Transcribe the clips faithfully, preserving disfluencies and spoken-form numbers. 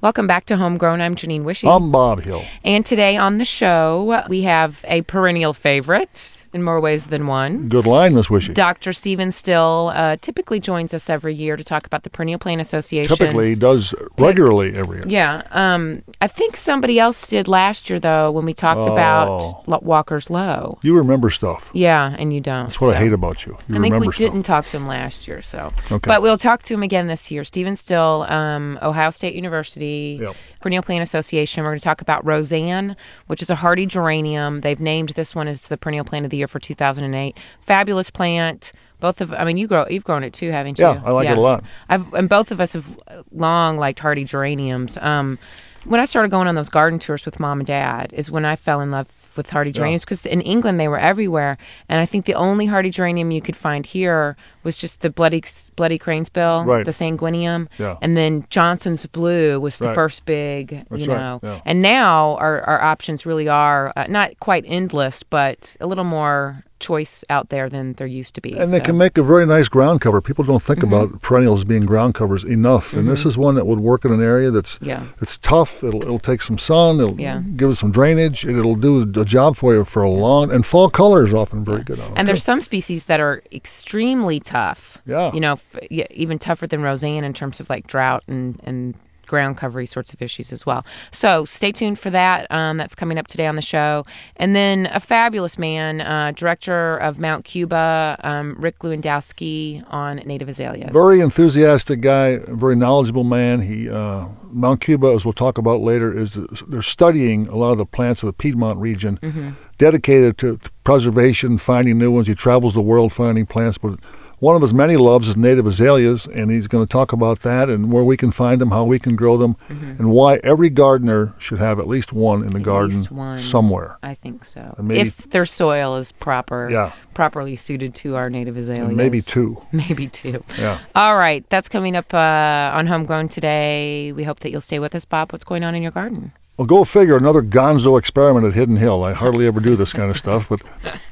Welcome back to Homegrown. I'm Janine Wishy. I'm Bob Hill. And today on the show, we have a perennial favorite in more ways than one. Good line, Miss Wishy. Doctor Stephen Still uh, typically joins us every year to talk about the Perennial Plant Association. Typically, he does regularly every year. Yeah. Um, I think somebody else did last year, though, when we talked Oh. about Walker's Low. You remember stuff. Yeah, and you don't. That's what so. I hate about you. You I think remember we stuff. didn't talk to him last year, so. Okay. But we'll talk to him again this year. Stephen Still, um, Ohio State University, Yep. Perennial Plant Association. We're going to talk about Roseanne, which is a hardy geranium. They've named this one as the Perennial Plant of the Year for two thousand eight. Fabulous plant. Both of, I mean, you grow, you've grown it too, haven't you? Yeah, I like it a lot. I've, and both of us have long liked hardy geraniums. Um, when I started going on those garden tours with mom and dad is when I fell in love with hardy geraniums, because in England they were everywhere, and I think the only hardy geranium you could find here was just the bloody bloody cranesbill, Right. the sanguinium, Yeah. and then Johnson's blue was the Right. first big, That's you right, know. yeah. And now our our options really are uh, not quite endless, but a little more choice out there than there used to be. And they so. can make a very nice ground cover. People don't think Mm-hmm. about perennials being ground covers enough. And this is one that would work in an area that's Yeah. it's tough. It'll, it'll take some sun. It'll Yeah. give it some drainage. And it'll do a job for you for a long. And fall color is often very good on it. And there's some species that are extremely tough. Yeah. You know, f- yeah, even tougher than Roseanne in terms of like drought and, and ground covery sorts of issues as well. So stay tuned for that. Um, that's coming up today on the show. And then a fabulous man, uh, director of Mount Cuba, um, Rick Lewandowski on native azaleas. Very enthusiastic guy, very knowledgeable man. He uh, Mount Cuba, as we'll talk about later, is they're studying a lot of the plants of the Piedmont region, Mm-hmm. dedicated to, to preservation, finding new ones. He travels the world finding plants, but one of his many loves is native azaleas, and he's going to talk about that and where we can find them, how we can grow them, and why every gardener should have at least one in the At garden least one. somewhere. I think so. And maybe- if their soil is proper, Yeah. properly suited to our native azaleas. And maybe two. Maybe two. Yeah. All right. That's coming up uh, on Homegrown today. We hope that you'll stay with us, Bob. What's going on in your garden? Well, go figure, another gonzo experiment at Hidden Hill. I hardly ever do this kind of stuff, but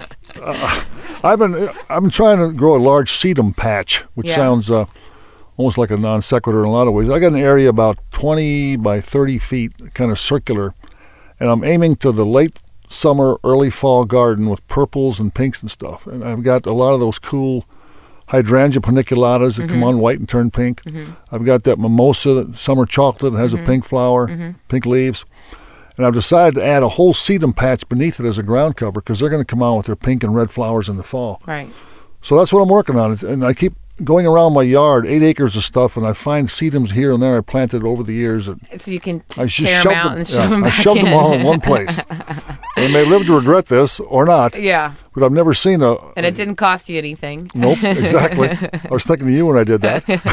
uh, I've been I've been trying to grow a large sedum patch, which Yeah. sounds uh, almost like a non sequitur in a lot of ways. I got an area about twenty by thirty feet, kind of circular, and I'm aiming to the late summer, early fall garden with purples and pinks and stuff. And I've got a lot of those cool hydrangea paniculatas that come on white and turn pink. I've got that mimosa, summer chocolate, that has a pink flower, pink leaves. And I've decided to add a whole sedum patch beneath it as a ground cover because they're going to come out with their pink and red flowers in the fall. Right. So that's what I'm working on. It's- And I keep going around my yard, eight acres of stuff, and I find sedums here and there I planted over the years. That So you can t- I just tear shoved them out them, and yeah, shove them I back shoved in. them all in one place. They may live to regret this or not, Yeah. but I've never seen a... And it didn't cost you anything. Nope, exactly. I was thinking of you when I did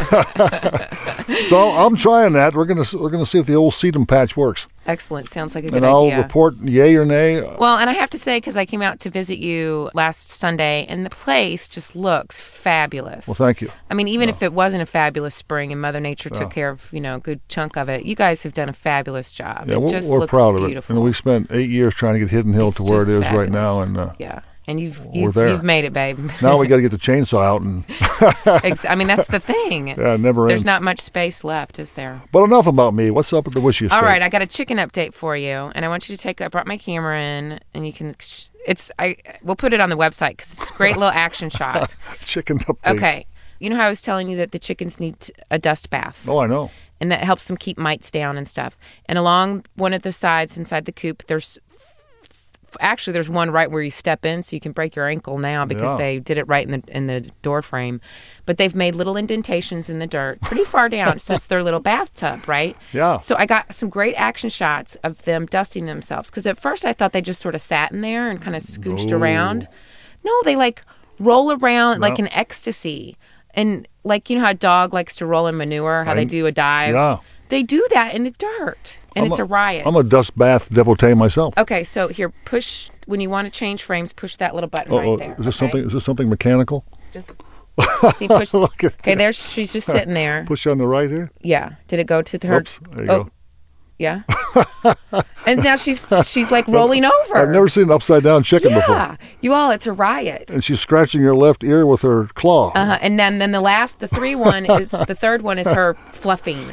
that. So I'm trying that. We're gonna we're gonna see if the old sedum patch works, Excellent. Sounds like a good and I'll idea. report yay or nay. Well, and I have to say, because I came out to visit you last Sunday, and the place just looks fabulous. Well, thank you. I mean, even if it wasn't a fabulous spring and Mother Nature took care of, you know, a good chunk of it, you guys have done a fabulous job. Yeah, it we're, just we're looks proud of beautiful. it, and we spent eight years trying to get Hidden Hill It's to where it just is right fabulous. now, and uh, Yeah. And you've We're you've, there. you've made it, babe. now we got to get the chainsaw out, and Ex- I mean, that's the thing. yeah, it never There's ends. not much space left, is there? But enough about me. What's up with the Wishy Estate? All right, I got a chicken update for you, and I want you to take. I brought my camera in, and you can. It's I. We'll put it on the website because it's a great little action shot. Chicken update. Okay, you know how I was telling you that the chickens need a dust bath, Oh, I know. and that helps them keep mites down and stuff. And along one of the sides inside the coop, there's actually there's one right where you step in, so you can break your ankle now because Yeah. they did it right in the in the door frame. But they've made little indentations in the dirt, pretty far down, so it's their little bathtub, right? Yeah. So I got some great action shots of them dusting themselves because at first I thought they just sort of sat in there and kind of scooched No. around. No, they like roll around like No. an ecstasy. And like, you know how a dog likes to roll in manure, how I- they do a dive? Yeah. They do that in the dirt, and I'm it's a, riot. I'm a dust bath devotee myself. Okay, so here, push, when you want to change frames, push that little button Uh-oh, right there. is this okay? something? Is this something mechanical? Just, see, push. Look at Okay, there's, she's just sitting there. Push on the right here. Yeah. Did it go to her? Oops, there you oh, go. yeah. And now she's she's like rolling over. I've never seen an upside down chicken before. Yeah, you all, it's a riot. And she's scratching your left ear with her claw. Uh-huh. And then, then the last, the three one is the third one is her fluffing.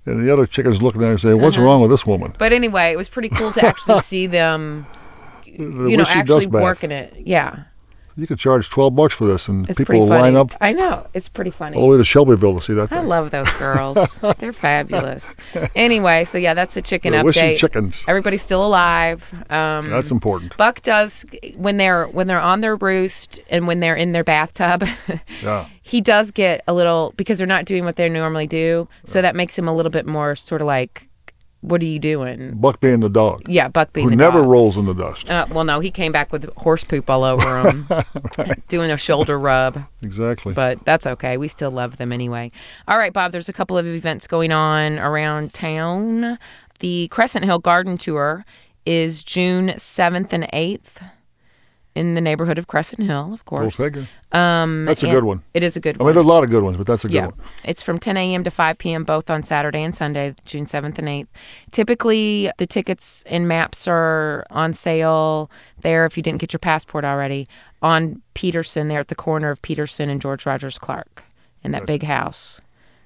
And the other chicken's looking at her and saying, what's Uh-huh. wrong with this woman? But anyway, it was pretty cool to actually see them, The you know, wishy actually dust bath. working it. Yeah. You could charge twelve bucks for this, and It's people pretty will funny. line up I know. It's pretty funny. all the way to Shelbyville to see that thing. I love those girls. They're fabulous. Anyway, so yeah, that's a chicken The wishy update. chickens. Everybody's still alive. Um, That's important. Buck does when they're when they're on their roost and when they're in their bathtub. Yeah. He does get a little because they're not doing what they normally do, so that makes him a little bit more sort of like, "What are you doing?" Buck being the dog. Yeah, Buck being who the never dog. rolls in the dust. Uh, well, no, he came back with horse poop all over him, doing a shoulder rub. Exactly. But that's okay. We still love them anyway. All right, Bob, there's a couple of events going on around town. The Crescent Hill Garden Tour is June seventh and eighth in the neighborhood of Crescent Hill, of Go course. figure. Um, That's a and good one. It is a good I one. mean, there's a lot of good ones, but that's a good Yeah. one. It's from ten a.m. to five p.m. both on Saturday and Sunday, June seventh and eighth. Typically, the tickets and maps are on sale there if you didn't get your passport already on Peterson, there at the corner of Peterson and George Rogers Clark in that big house.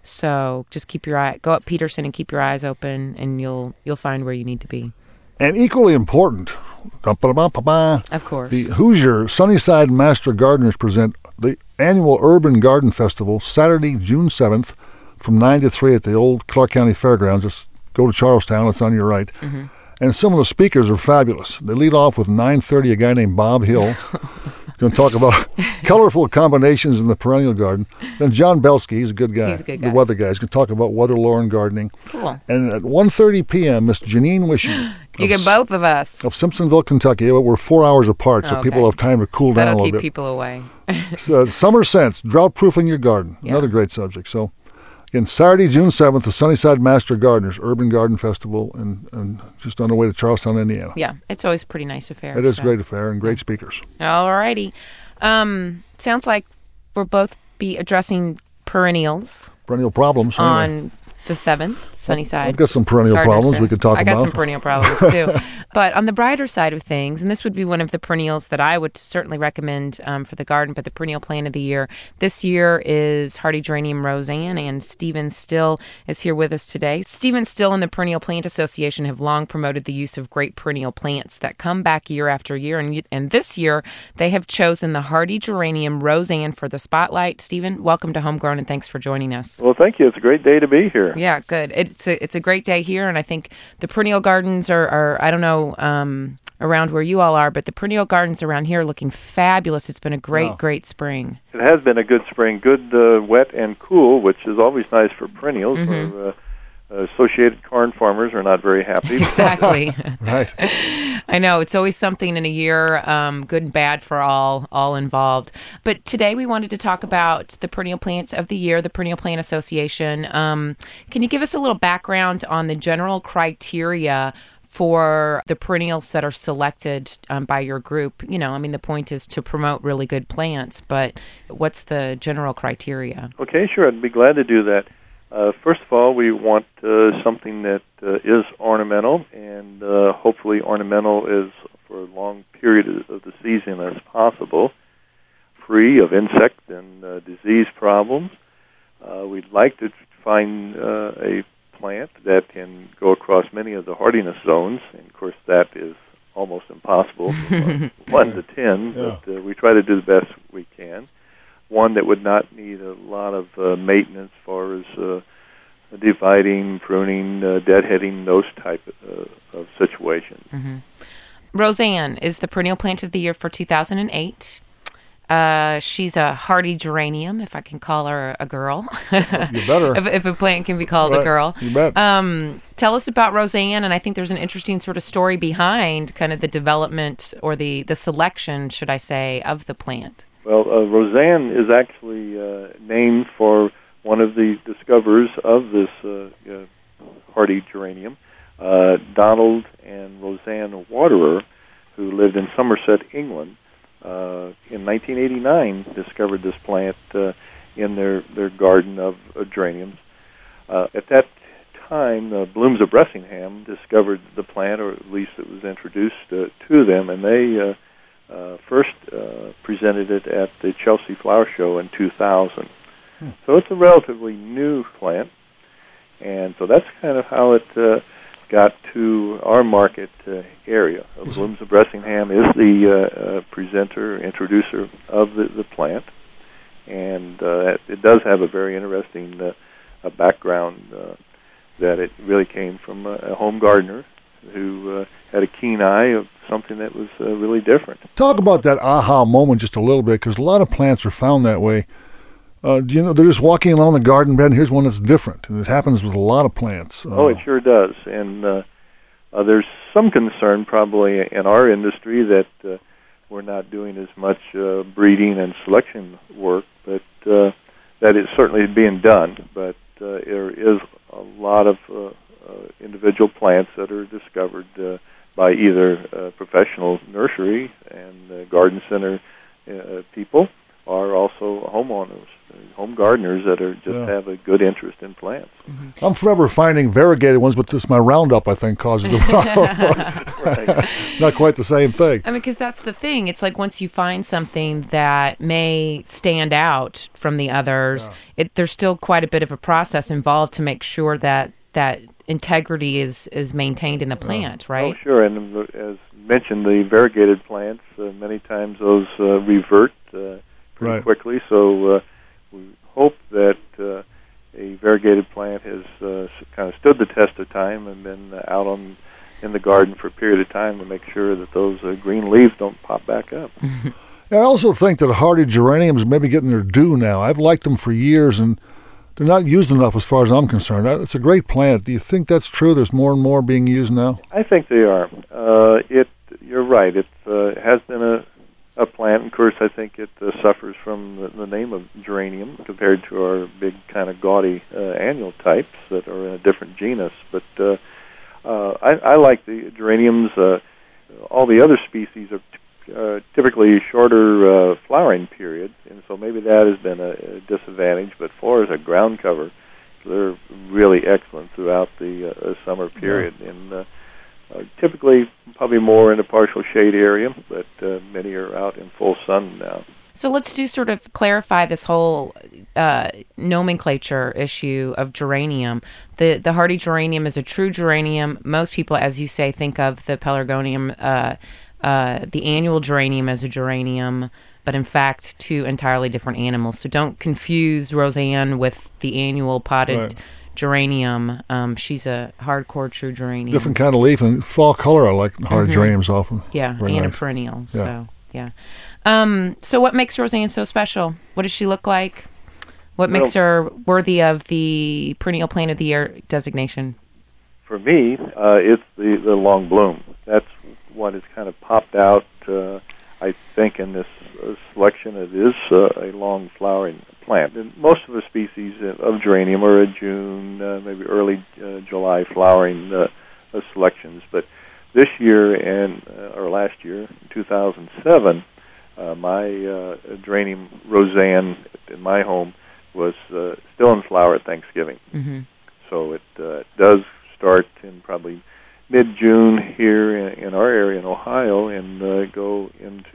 So just keep your eye, go up Peterson and keep your eyes open, and you'll you'll find where you need to be. And equally important, da-ba-da-ba-ba-ba, Of course. the Hoosier Sunnyside Master Gardeners present the annual Urban Garden Festival Saturday, June seventh from nine to three at the old Clark County Fairgrounds. Just go to Charlestown, it's on your right. Mm-hmm. And some of the speakers are fabulous. They lead off with nine thirty, a guy named Bob Hill. Going to talk about colorful combinations in the perennial garden. Then John Belsky, he's a good guy. He's a good The guy. weather guy. He's going to talk about weather lawn gardening. Cool. And at one thirty p.m., Miss Janine Wishy You of, get both of us. of Simpsonville, Kentucky. We're four hours apart, so Okay. people have time to cool down a That'll little keep bit. people away. So, summer scents, drought-proofing your garden. Yeah. Another great subject. So, again, Saturday, June seventh, the Sunnyside Master Gardeners Urban Garden Festival, and, and just on the way to Charlestown, Indiana. Yeah, it's always a pretty nice affair. It is so. a great affair and great speakers. All righty. Um, sounds like we'll both be addressing perennials Perennial problems. anyway. on the seventh, Sunnyside. I've got some perennial Gardeners problems Fair. we could talk I got about. some perennial problems too. But on the brighter side of things, and this would be one of the perennials that I would certainly recommend um, for the garden, but the perennial plant of the year this year is hardy geranium Roseanne, and Stephen Still is here with us today. Stephen Still and the Perennial Plant Association have long promoted the use of great perennial plants that come back year after year, and, you- and this year they have chosen the hardy geranium Roseanne for the spotlight. Stephen, welcome to Homegrown, and thanks for joining us. Well, thank you. It's a great day to be here. Yeah, good. It's a it's a great day here, and I think the perennial gardens are, are I don't know um, around where you all are, but the perennial gardens around here are looking fabulous. It's been a great, Wow. great spring. It has been a good spring, good uh, wet and cool, which is always nice for perennials. Mhm. Where, uh, associated corn farmers are not very happy. Exactly. Right. I know it's always something in a year, um, good and bad for all all involved. But today we wanted to talk about the perennial plants of the year, the Perennial Plant Association. Um, can you give us a little background on the general criteria for the perennials that are selected um, by your group? You know, I mean, the point is to promote really good plants, but what's the general criteria? Okay, sure. I'd be glad to do that. Uh, first of all, we want uh, something that uh, is ornamental, and uh, hopefully ornamental is for a long period of the season as possible, free of insect and uh, disease problems. Uh, we'd like to find uh, a plant that can go across many of the hardiness zones, and of course that is almost impossible from uh, one to ten, Yeah. but uh, we try to do the best we can. One that would not need a lot of uh, maintenance as far as uh, dividing, pruning, uh, deadheading, those type uh, of situations. Mm-hmm. Roseanne is the perennial plant of the year for two thousand eight. Uh, she's a hardy geranium, if I can call her a girl. You better. if, if a plant can be called Right. a girl. You bet. Um, tell us about Roseanne, and I think there's an interesting sort of story behind kind of the development or the, the selection, should I say, of the plant. Well, uh, Roseanne is actually uh, named for one of the discoverers of this uh, uh, hardy geranium, uh, Donald and Roseanne Waterer, who lived in Somerset, England. Uh, in nineteen eighty-nine, discovered this plant uh, in their, their garden of uh, geraniums. Uh, at that time, uh, Blooms of Bressingham discovered the plant, or at least it was introduced uh, to them, and they uh, uh, first uh, presented it at the Chelsea Flower Show in two thousand. Hmm. So it's a relatively new plant, And so that's kind of how it uh, got to our market uh, area. Uh, Blooms of Bressingham is the uh, uh, presenter, introducer of the, the plant, and uh, it does have a very interesting uh, a background uh, that it really came from a, a home gardener who uh, had a keen eye of something that was uh, really different. Talk about that aha moment just a little bit, because a lot of plants are found that way. Uh, do you know, they're just walking along the garden bed, and here's one that's different, and it happens with a lot of plants. Uh, oh, it sure does, and uh, uh, there's some concern probably in our industry that uh, we're not doing as much uh, breeding and selection work, but uh, that is certainly being done, but uh, there is a lot of uh, uh, individual plants that are discovered uh, by either uh, professional nursery and uh, garden center uh, people, or also homeowners, home gardeners that are just yeah. have a good interest in plants. Mm-hmm. I'm forever finding variegated ones, but this my Roundup, I think, causes the problem. Right. Not quite the same thing. I mean, because that's the thing. It's like once you find something that may stand out from the others, yeah. it, there's still quite a bit of a process involved to make sure that that integrity is, is maintained in the plant, yeah. right? Oh, sure. And as mentioned, the variegated plants, uh, many times those uh, revert uh, pretty right. quickly, so uh, we hope that uh, a variegated plant has uh, kind of stood the test of time and been uh, out on in the garden for a period of time to make sure that those uh, green leaves don't pop back up. I also think that hardy geraniums may be getting their due now. I've liked them for years, and they're not used enough as far as I'm concerned. It's a great plant. Do you think that's true? There's more and more being used now? I think they are. Uh, it. You're right. It uh, has been a a plant. Of course, I think it uh, suffers from the, the name of geranium compared to our big kind of gaudy uh, annual types that are in a different genus. But uh, uh, I, I like the geraniums. Uh, all the other species are t- uh, typically shorter uh, flowering period, and so maybe that has been a, a disadvantage. But for as a ground cover, they're really excellent throughout the uh, summer period. Yeah. And uh, Uh, typically, probably more in a partial shade area, but uh, many are out in full sun now. So let's do sort of clarify this whole uh, nomenclature issue of geranium. The the hardy geranium is a true geranium. Most people, as you say, think of the pelargonium, uh, uh, the annual geranium as a geranium, but in fact, two entirely different animals. So don't confuse Roseanne with the annual potted right. geranium. Um, she's a hardcore true geranium. Different kind of leaf and fall color. I like hardy mm-hmm. geraniums often. Yeah, Very and nice. a perennial. Yeah. So yeah. Um, so what makes Roseanne so special? What does she look like? What well, makes her worthy of the perennial plant of the year designation? For me, uh, it's the, the long bloom. That's what has kind of popped out. Uh, I think in this uh, selection, it is uh, a long flowering plant. And most of the species of geranium are a June, uh, maybe early uh, July flowering uh, uh, selections. But this year and uh, or last year, two thousand seven, uh, my uh, geranium Roseanne in my home was uh, still in flower at Thanksgiving. Mm-hmm. So it uh, does start in probably mid-June here in, in our area in Ohio and uh, go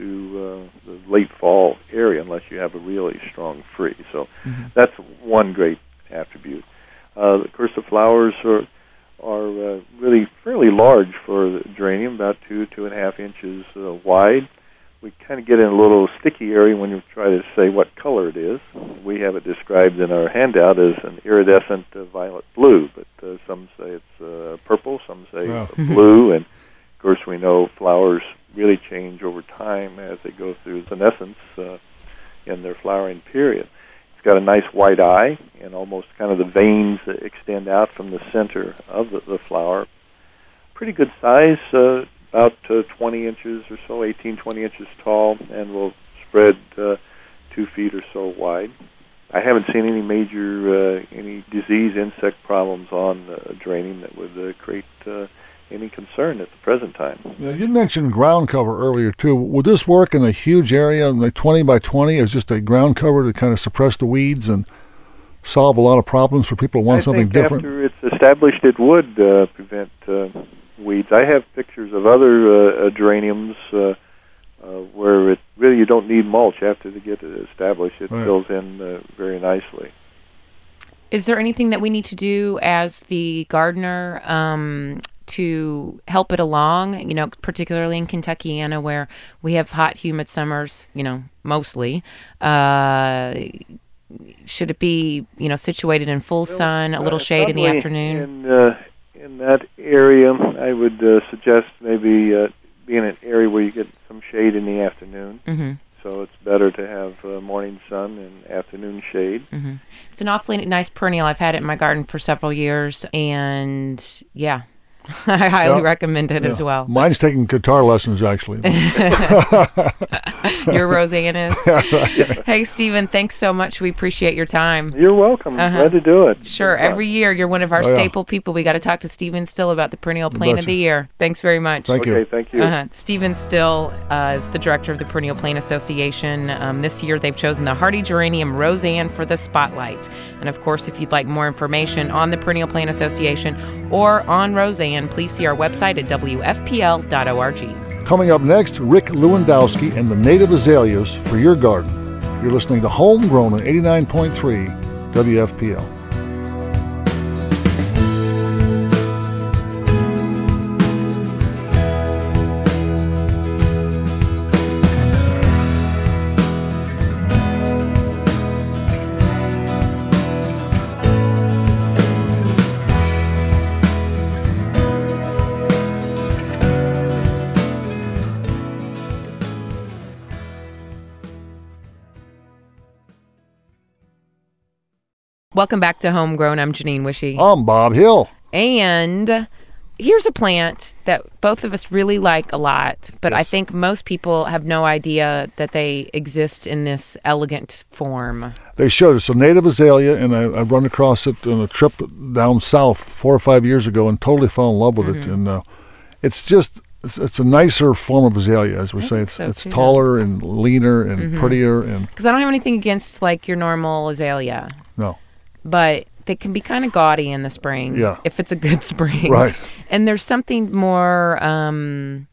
into uh, the late fall area unless you have a really strong freeze. So mm-hmm. that's one great attribute. Uh, of course, the flowers are are uh, really fairly large for the geranium, about two, two and a half inches uh, wide. We kind of get in a little sticky area when you try to say what color it is. We have it described in our handout as an iridescent uh, violet blue, but uh, some say it's uh, purple, some say wow. blue, and of course we know flowers really change over time as they go through senescence uh, in their flowering period. It's got a nice white eye, and almost kind of the veins that extend out from the center of the, the flower. Pretty good size, uh, about uh, twenty inches or so, eighteen, twenty inches tall, and will spread uh, two feet or so wide. I haven't seen any major, uh, any disease, insect problems on uh, geranium that would uh, create uh, any concern at the present time. Yeah, you mentioned ground cover earlier, too. Would this work in a huge area, like twenty by twenty, as just a ground cover to kind of suppress the weeds and solve a lot of problems for people who want I something think different? After it's established, it would uh, prevent uh, weeds. I have pictures of other uh, geraniums uh, uh, where it really you don't need mulch after they get it established. It right. fills in uh, very nicely. Is there anything that we need to do as the gardener um, to help it along, you know, particularly in Kentuckiana where we have hot, humid summers, you know, mostly? Uh, should it be, you know, situated in full sun, a little uh, shade in the afternoon? In, uh, in that area, I would uh, suggest maybe uh, be in an area where you get some shade in the afternoon. Mm-hmm. So it's better to have uh, morning sun and afternoon shade. Mm-hmm. It's an awfully nice perennial. I've had it in my garden for several years, and yeah, I highly yeah. recommend it yeah. as well. Mine's taking guitar lessons, actually. Your Roseanne is? Yeah, right. Hey, Stephen, thanks so much. We appreciate your time. You're welcome. Uh-huh. Glad to do it. Sure. Every year, you're one of our Oh, yeah. staple people. We got to talk to Stephen Still about the Perennial Plant of betcha. the Year. Thanks very much. Thank you. Okay, thank you. Uh-huh. Stephen Still uh, is the director of the Perennial Plant Association. Um, this year, they've chosen the hardy geranium Roseanne for the spotlight. And of course, if you'd like more information on the Perennial Plant Association or on Roseanne, please see our website at w f p l dot org. Coming up next, Rick Lewandowski and the native azaleas for your garden. You're listening to Homegrown on eighty-nine point three W F P L. Welcome back to Homegrown. I'm Janine Wishy. I'm Bob Hill. And here's a plant that both of us really like a lot, but Yes. I think most people have no idea that they exist in this elegant form. They showed us a native azalea, and I, I've run across it on a trip down south four or five years ago and totally fell in love with Mm-hmm. it. And uh, it's just, it's, it's a nicer form of azalea, as we I say. think It's, so, it's too. taller and leaner and Mhm. prettier. And Because I don't have anything against like your normal azalea, no, but they can be kind of gaudy in the spring. Yeah. If it's a good spring. right. And there's something more um,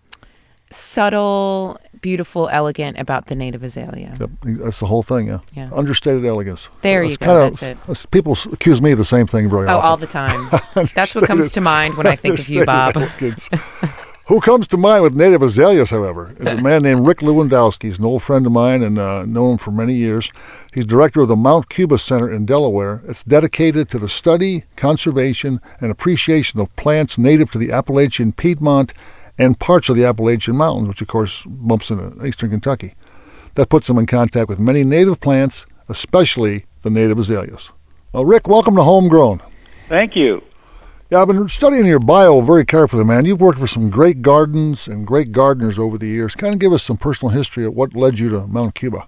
subtle, beautiful, elegant about the native azalea. Yep, that's the whole thing, yeah. Yeah. Understated elegance. There That's you go, kinda- that's it. that's- People s- accuse me of the same thing very Oh, often. all the time. That's what comes to mind when I think of you, Bob. Understated elegance. Who comes to mind with native azaleas, however, is a man named Rick Lewandowski. He's an old friend of mine and uh, known him for many years. He's director of the Mount Cuba Center in Delaware. It's dedicated to the study, conservation, and appreciation of plants native to the Appalachian Piedmont and parts of the Appalachian Mountains, which, of course, bumps into eastern Kentucky. That puts him in contact with many native plants, especially the native azaleas. Well, Rick, welcome to Homegrown. Thank you. Yeah, I've been studying your bio very carefully, man. You've worked for some great gardens and great gardeners over the years. Kind of give us some personal history of what led you to Mount Cuba.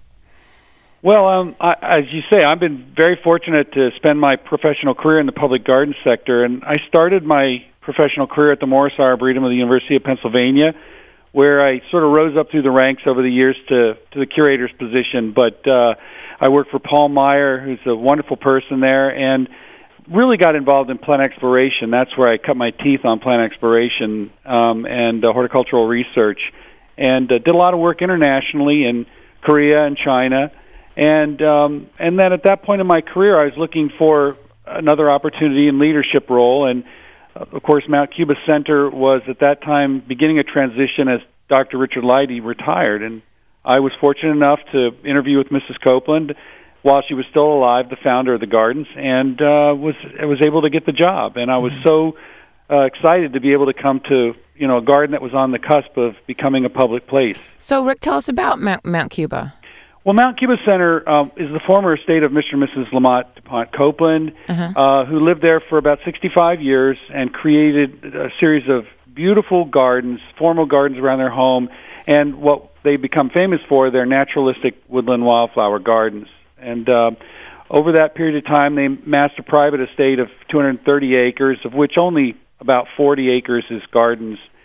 Well, um, I, as you say, I've been very fortunate to spend my professional career in the public garden sector, and I started my professional career at the Morris Arboretum of the University of Pennsylvania, where I sort of rose up through the ranks over the years to, to the curator's position. But uh, I worked for Paul Meyer, who's a wonderful person there, and really got involved in plant exploration. That's where I cut my teeth on plant exploration um, and uh, horticultural research, and uh, did a lot of work internationally in Korea and China. And um, and then at that point in my career, I was looking for another opportunity in leadership role. And, uh, of course, Mount Cuba Center was at that time beginning a transition as Doctor Richard Leidy retired. And I was fortunate enough to interview with Missus Copeland while she was still alive, the founder of the gardens, and uh, was was able to get the job. And I was so uh, excited to be able to come to you know a garden that was on the cusp of becoming a public place. So, Rick, tell us about Mount, Mount Cuba. Well, Mount Cuba Center um, is the former estate of Mister and Missus Lamont DuPont Copeland, Uh-huh. uh, who lived there for about sixty-five years and created a series of beautiful gardens, formal gardens around their home, and what they become famous for, their naturalistic woodland wildflower gardens. And uh, over that period of time, they amassed a private estate of two hundred thirty acres, of which only about forty acres is gardens.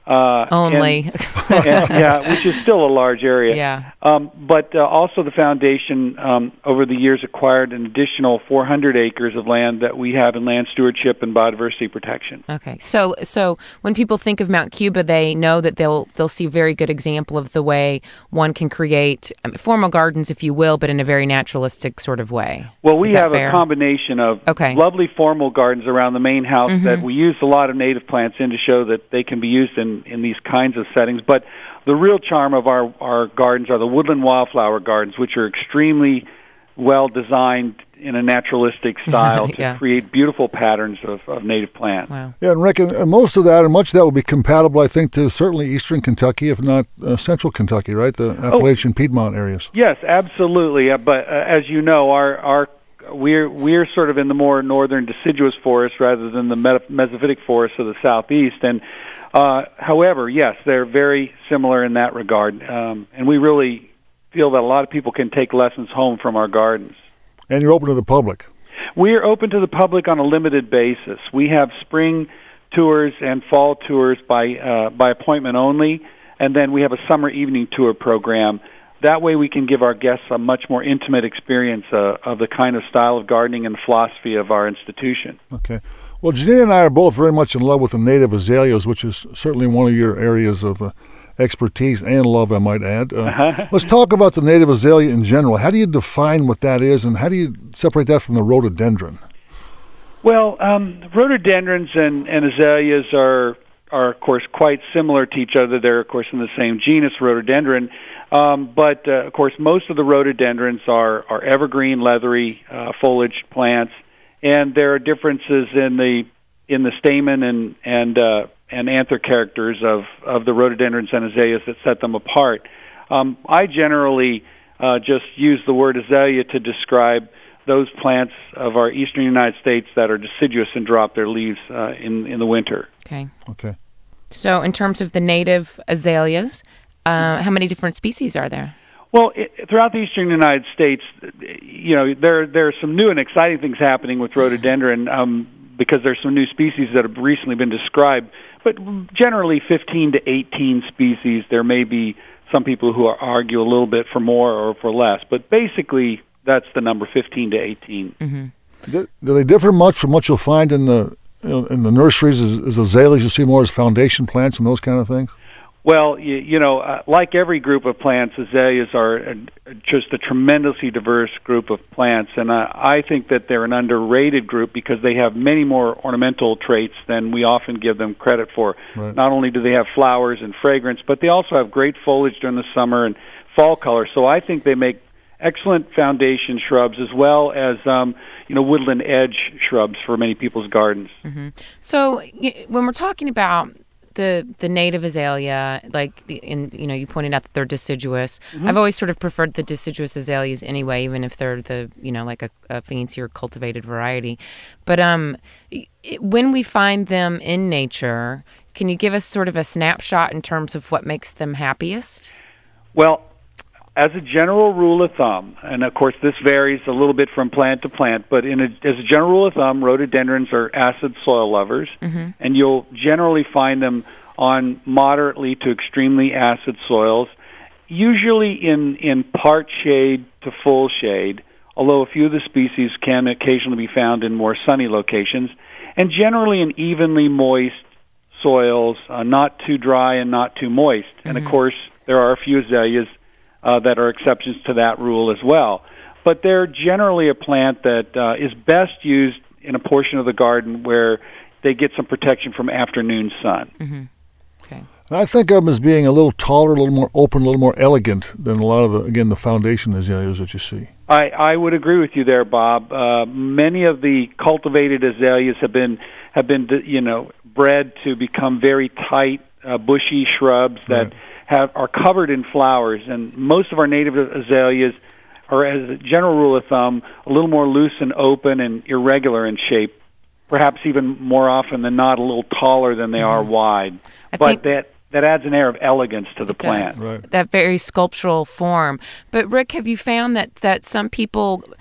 Uh, Only. And, and, yeah, which is still a large area. Yeah. Um, but uh, also the foundation um, over the years acquired an additional four hundred acres of land that we have in land stewardship and biodiversity protection. Okay. So so when people think of Mount Cuba, they know that they'll they'll see a very good example of the way one can create um, formal gardens, if you will, but in a very naturalistic sort of way. Well, we Is that have fair? a combination of Okay. lovely formal gardens around the main house Mhm. that we use a lot of native plants in to show that they can be used in, in these kinds of settings. But the real charm of our, our gardens are the woodland wildflower gardens, which are extremely well designed in a naturalistic style to Yeah. create beautiful patterns of, of native plants. Wow. Yeah, and Rick, and and most of that, and much of that will be compatible, I think, to certainly eastern Kentucky, if not uh, central Kentucky, right? The Appalachian Piedmont areas. Yes, absolutely. Uh, but uh, as you know, our our we're we're sort of in the more northern deciduous forest rather than the meta- mesophytic forests of the southeast. And uh, however, yes, they're very similar in that regard. Um, and we really feel that a lot of people can take lessons home from our gardens. And you're open to the public. We are open to the public on a limited basis. We have spring tours and fall tours by uh, by appointment only, and then we have a summer evening tour program. That way we can give our guests a much more intimate experience uh, of the kind of style of gardening and philosophy of our institution. Okay. Well, Janine and I are both very much in love with the native azaleas, which is certainly one of your areas of uh, expertise and love, I might add. Uh, Uh-huh. Let's talk about the native azalea in general. How do you define what that is, and how do you separate that from the rhododendron? Well, um, rhododendrons and, and azaleas are, are, of course, quite similar to each other. They're, of course, in the same genus, rhododendron. Um, but, uh, of course, most of the rhododendrons are, are evergreen, leathery, uh, foliaged plants. And there are differences in the in the stamen and and uh, and anther characters of, of the rhododendrons and azaleas that set them apart. Um, I generally uh, just use the word azalea to describe those plants of our eastern United States that are deciduous and drop their leaves uh, in in the winter. Okay. Okay. So in terms of the native azaleas, uh, how many different species are there? Well, it, throughout the eastern United States, you know, there there are some new and exciting things happening with rhododendron um, because there's some new species that have recently been described. But generally, fifteen to eighteen species. There may be some people who are, argue a little bit for more or for less, but basically, that's the number, fifteen to eighteen. Mm-hmm. Do, do they differ much from what you'll find in the you know, in the nurseries? Is, is azaleas you see more as foundation plants and those kind of things? Well, you, you know, uh, like every group of plants, azaleas are a, just a tremendously diverse group of plants, and uh, I think that they're an underrated group because they have many more ornamental traits than we often give them credit for. Right. Not only do they have flowers and fragrance, but they also have great foliage during the summer and fall color. So I think they make excellent foundation shrubs as well as um, you know woodland edge shrubs for many people's gardens. Mm-hmm. So y- when we're talking about the the native azalea, like the, in you know you pointed out that they're deciduous. Mm-hmm. I've always sort of preferred the deciduous azaleas anyway, even if they're the you know like a, a fancier cultivated variety. But um, it, when we find them in nature, can you give us sort of a snapshot in terms of what makes them happiest? Well, as a general rule of thumb, and of course this varies a little bit from plant to plant, but in a, as a general rule of thumb, rhododendrons are acid soil lovers, Mm-hmm. and you'll generally find them on moderately to extremely acid soils, usually in, in part shade to full shade, although a few of the species can occasionally be found in more sunny locations, and generally in evenly moist soils, uh, not too dry and not too moist. Mm-hmm. And of course, there are a few azaleas Uh, that are exceptions to that rule as well. But they're generally a plant that uh, is best used in a portion of the garden where they get some protection from afternoon sun. Mm-hmm. Okay. And I think of them as being a little taller, a little more open, a little more elegant than a lot of the, again, the foundation azaleas that you see. I, I would agree with you there, Bob. Uh, many of the cultivated azaleas have been, have been you know, bred to become very tight, uh, bushy shrubs that Right. Have, are covered in flowers, and most of our native azaleas are, as a general rule of thumb, a little more loose and open and irregular in shape, perhaps even more often than not a little taller than they Mm-hmm. are wide. I but think that, that adds an air of elegance to the it plant. does. Right. That very sculptural form. But Rick, have you found that, that some people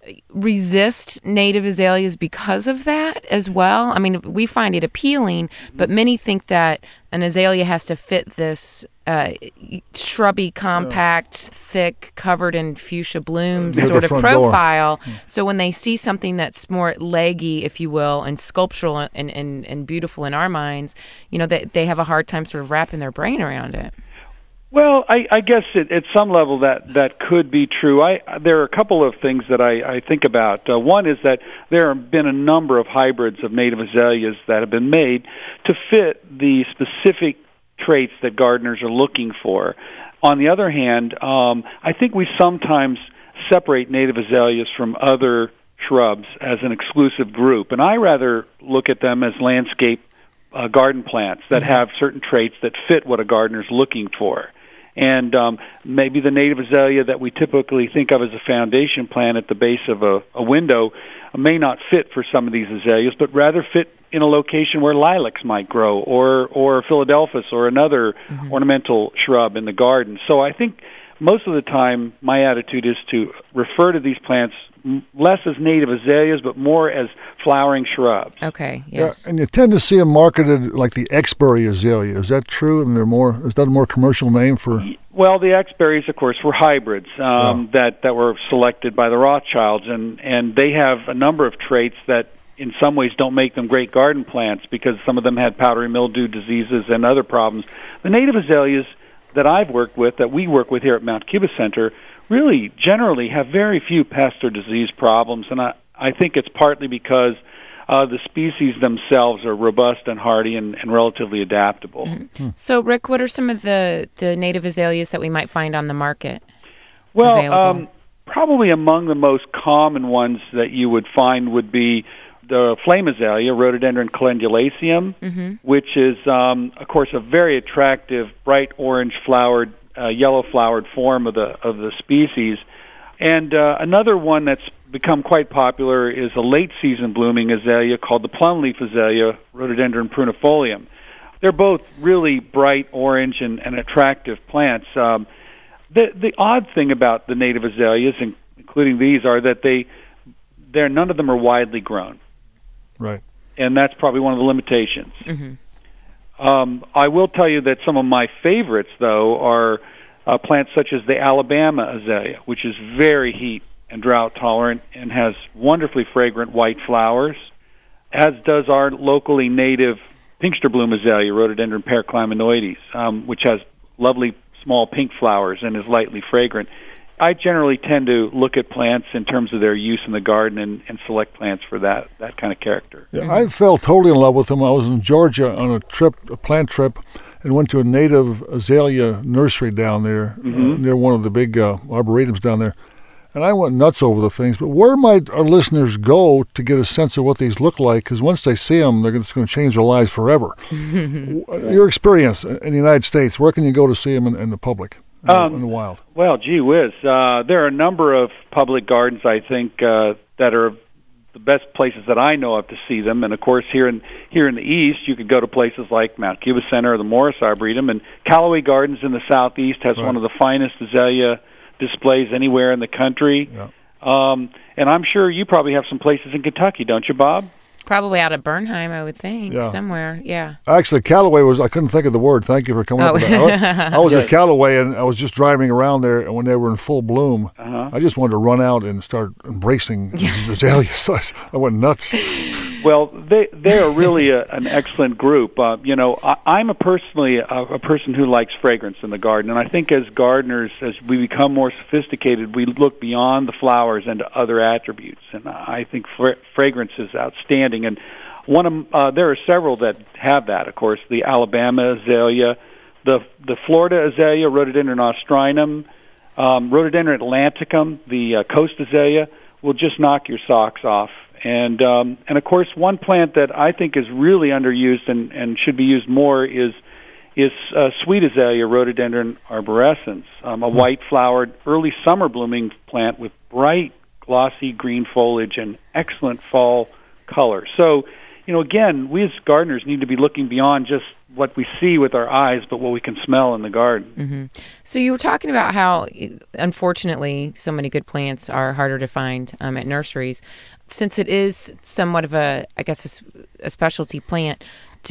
resist native azaleas because of that as well. I mean, we find it appealing, but many think that an azalea has to fit this uh, shrubby, compact, thick, covered in fuchsia blooms Near sort the of front profile. door. So when they see something that's more leggy, if you will, and sculptural and, and, and beautiful in our minds, you know, they, they have a hard time sort of wrapping their brain around it. Well, I, I guess it, at some level that, that could be true. I, there are a couple of things that I, I think about. Uh, one is that there have been a number of hybrids of native azaleas that have been made to fit the specific traits that gardeners are looking for. On the other hand, um, I think we sometimes separate native azaleas from other shrubs as an exclusive group, and I rather look at them as landscape uh, garden plants that have certain traits that fit what a gardener's looking for. And um, maybe the native azalea that we typically think of as a foundation plant at the base of a, a window may not fit for some of these azaleas, but rather fit in a location where lilacs might grow, or or Philadelphus, or another mm-hmm. ornamental shrub in the garden. So I think most of the time my attitude is to refer to these plants less as native azaleas, but more as flowering shrubs. Okay, yes. Yeah, and you tend to see them marketed like the Exbury azalea. Is that true? And they're more, is that a more commercial name for? Well, the Exburys, of course, were hybrids um, yeah. that, that were selected by the Rothschilds, and, and they have a number of traits that in some ways don't make them great garden plants because some of them had powdery mildew diseases and other problems. The native azaleas that I've worked with, that we work with here at Mount Cuba Center, really generally have very few pest or disease problems, and I, I think it's partly because uh, the species themselves are robust and hardy and, and relatively adaptable. Mm-hmm. So, Rick, what are some of the, the native azaleas that we might find on the market? Well, um, probably among the most common ones that you would find would be the flame azalea, Rhododendron calendulaceum, mm-hmm. which is, um, of course, a very attractive, bright orange-flowered, uh, yellow-flowered form of the of the species. And uh, another one that's become quite popular is a late-season blooming azalea called the plumleaf azalea, Rhododendron prunifolium. They're both really bright orange and, and attractive plants. Um, the the odd thing about the native azaleas, including these, are that they they're none of them are widely grown. Right. And that's probably one of the limitations. Mm-hmm. Um, I will tell you that some of my favorites, though, are uh, plants such as the Alabama azalea, which is very heat and drought tolerant and has wonderfully fragrant white flowers, as does our locally native Pinkster bloom azalea, Rhododendron paraclimenoides, um, which has lovely small pink flowers and is lightly fragrant. I generally tend to look at plants in terms of their use in the garden and, and select plants for that, that kind of character. Yeah, mm-hmm. I fell totally in love with them. I was in Georgia on a trip, a plant trip, and went to a native azalea nursery down there, mm-hmm. uh, near one of the big uh, arboretums down there. And I went nuts over the things. But where might our listeners go to get a sense of what these look like? Because once they see them, they're just going to change their lives forever. Your experience in the United States, where can you go to see them in, in the public? In, um, in the wild? Well, gee whiz. Uh, there are a number of public gardens, I think, uh, that are the best places that I know of to see them. And, of course, here in here in the East, you could go to places like Mount Cuba Center or the Morris Arboretum. And Callaway Gardens in the Southeast has right. one of the finest azalea displays anywhere in the country. Yeah. Um, and I'm sure you probably have some places in Kentucky, don't you, Bob? Probably out of Bernheim, I would think, yeah. somewhere, yeah. Actually, Callaway was, I couldn't think of the word. Thank you for coming oh. up with that. I, I was at Callaway, and I was just driving around there when they were in full bloom. Uh-huh. I just wanted to run out and start embracing these azaleas. I, I went nuts. Well, they they are really a, an excellent group. Uh, you know, I, I'm a personally a, a person who likes fragrance in the garden, and I think as gardeners, as we become more sophisticated, we look beyond the flowers and to other attributes. And I think fra- fragrance is outstanding. And one of uh, there are several that have that. Of course, the Alabama azalea, the the Florida azalea, Rhododendron austrinum, um, Rhododendron atlanticum, the uh, coast azalea will just knock your socks off. And um, and of course, one plant that I think is really underused and, and should be used more is is uh, sweet azalea, Rhododendron arborescens, um, a mm-hmm. white-flowered, early summer blooming plant with bright, glossy green foliage and excellent fall color. So, you know, again, we as gardeners need to be looking beyond just what we see with our eyes, but what we can smell in the garden. Mm-hmm. So you were talking about how, unfortunately, so many good plants are harder to find um, at nurseries. Since it is somewhat of a, I guess, a, a specialty plant,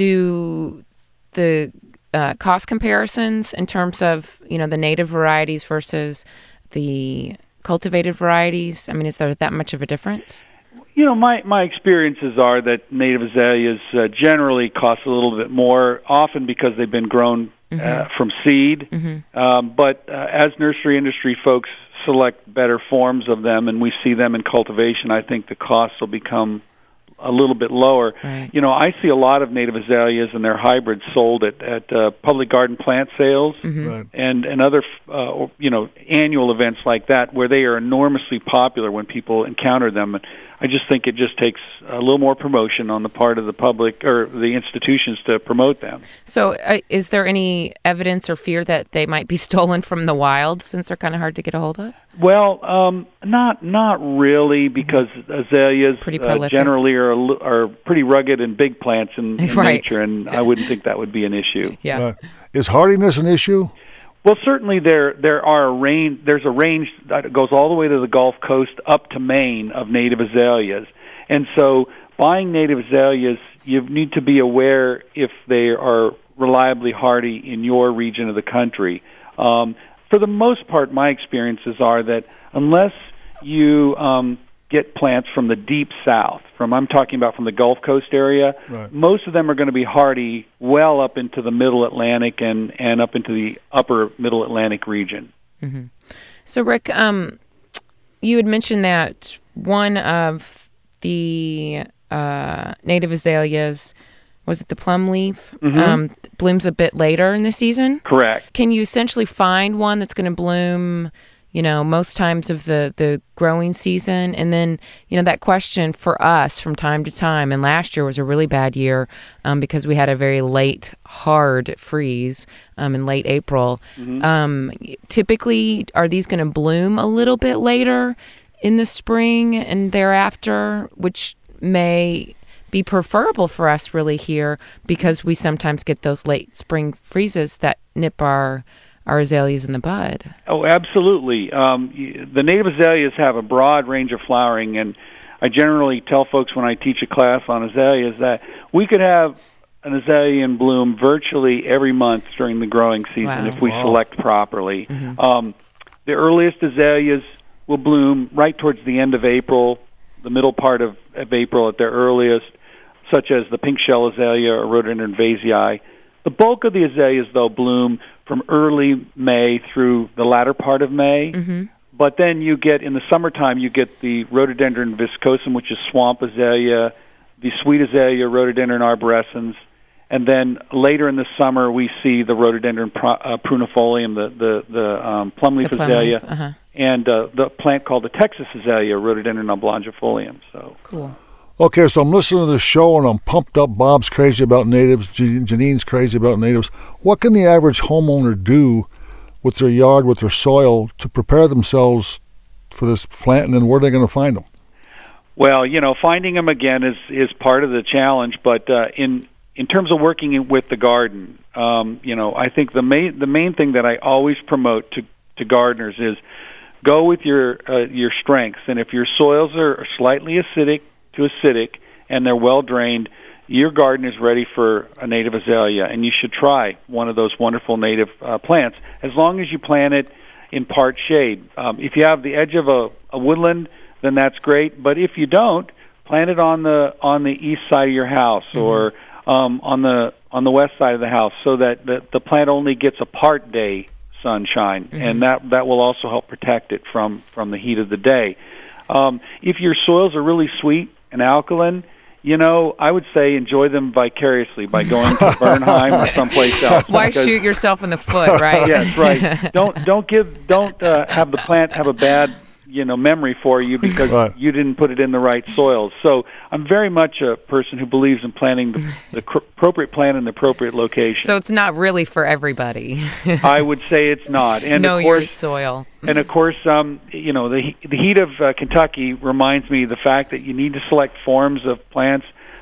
do the uh, cost comparisons in terms of, you know, the native varieties versus the cultivated varieties, I mean, is there that much of a difference? You know, my, my experiences are that native azaleas uh, generally cost a little bit more, often because they've been grown mm-hmm. uh, from seed. Mm-hmm. Um, but uh, as nursery industry folks select better forms of them and we see them in cultivation, I think the costs will become a little bit lower. Right. You know, I see a lot of native azaleas and their hybrids sold at, at uh, public garden plant sales mm-hmm. Right. and, and other, uh, you know, annual events like that where they are enormously popular when people encounter them. And I just think it just takes a little more promotion on the part of the public or the institutions to promote them. So uh, is there any evidence or fear that they might be stolen from the wild since they're kind of hard to get a hold of? Well, um, not not really, because mm-hmm. azaleas uh, generally are are pretty rugged and big plants in, in right. nature, and I wouldn't think that would be an issue. Yeah. Uh, is hardiness an issue? Well, certainly there there are a range. There's a range that goes all the way to the Gulf Coast up to Maine of native azaleas, and so buying native azaleas, you need to be aware if they are reliably hardy in your region of the country. Um, for the most part, my experiences are that unless you um, get plants from the deep south, from I'm talking about from the Gulf Coast area, right. most of them are going to be hardy well up into the Middle Atlantic and, and up into the upper Middle Atlantic region. Mm-hmm. So, Rick, um, you had mentioned that one of the uh, native azaleas, was it the plum leaf, mm-hmm. um, blooms a bit later in the season? Correct. Can you essentially find one that's going to bloom, you know, most times of the, the growing season? And then, you know, that question for us from time to time, and last year was a really bad year um, because we had a very late, hard freeze um, in late April. Mm-hmm. Um, typically, are these going to bloom a little bit later in the spring and thereafter, which may be preferable for us really here because we sometimes get those late spring freezes that nip our our azaleas in the bud. Oh, absolutely. Um, the native azaleas have a broad range of flowering, and I generally tell folks when I teach a class on azaleas that we could have an azalea in bloom virtually every month during the growing season wow. if we wow. select properly. Mm-hmm. Um, the earliest azaleas will bloom right towards the end of April, the middle part of, of April at their earliest, such as the pink shell azalea or rhododendron vasei. The bulk of the azaleas, though, bloom from early May through the latter part of May. Mm-hmm. But then you get, in the summertime, you get the rhododendron viscosum, which is swamp azalea, the sweet azalea, rhododendron arborescens, and then later in the summer we see the rhododendron pr- uh, prunifolium, the the, the um, plumleaf the plum azalea, leaf. Uh-huh. and uh, the plant called the Texas azalea, rhododendron oblongifolium. So cool. Okay, so I'm listening to the show and I'm pumped up. Bob's crazy about natives. Jan- Janine's crazy about natives. What can the average homeowner do with their yard, with their soil, to prepare themselves for this planting, and where are they going to find them? Well, you know, finding them again is, is part of the challenge, but uh, in in terms of working in, with the garden, um, you know, I think the main the main thing that I always promote to, to gardeners is go with your uh, your strengths, and if your soils are slightly acidic to acidic and they're well drained, your garden is ready for a native azalea, and you should try one of those wonderful native uh, plants as long as you plant it in part shade. Um, if you have the edge of a, a woodland, then that's great, but if you don't, plant it on the on the east side of your house mm-hmm. or um, on the on the west side of the house, so that the, the plant only gets a part day sunshine, mm-hmm. and that that will also help protect it from from the heat of the day. Um, if your soils are really sweet and alkaline, you know, I would say enjoy them vicariously by going to Bernheim or someplace else. Why because, shoot yourself in the foot, right? Yes, right. Don't don't give don't uh, have the plant have a bad you know memory for you because right. you didn't put it in the right soils. So I'm very much a person who believes in planting the, the cr- appropriate plant in the appropriate location. So it's not really for everybody. I would say it's not. And know of course, your soil. And of course, um, you know, the the heat of uh, Kentucky reminds me of the fact that you need to select forms of plants